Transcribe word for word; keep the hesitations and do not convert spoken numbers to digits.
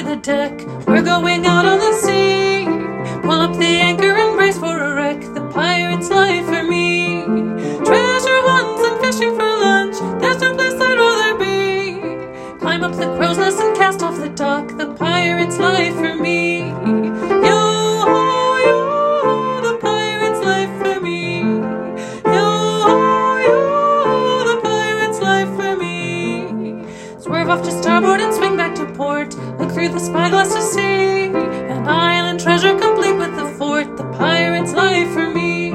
the deck. We're going out on the sea. Pull up the anchor and brace for a wreck. The pirate's life for me. Treasure hunts and fishing for lunch. There's no place I'd rather be. Climb up the crow's nest and cast off the dock. The pirate's life for me. Yo, yo, the pirate's life for me. Yo, yo, the pirate's life for me. Swerve off to starboard and swing back to port. Look through the spyglass to see an island treasure complete with the fort. The pirate's life for me.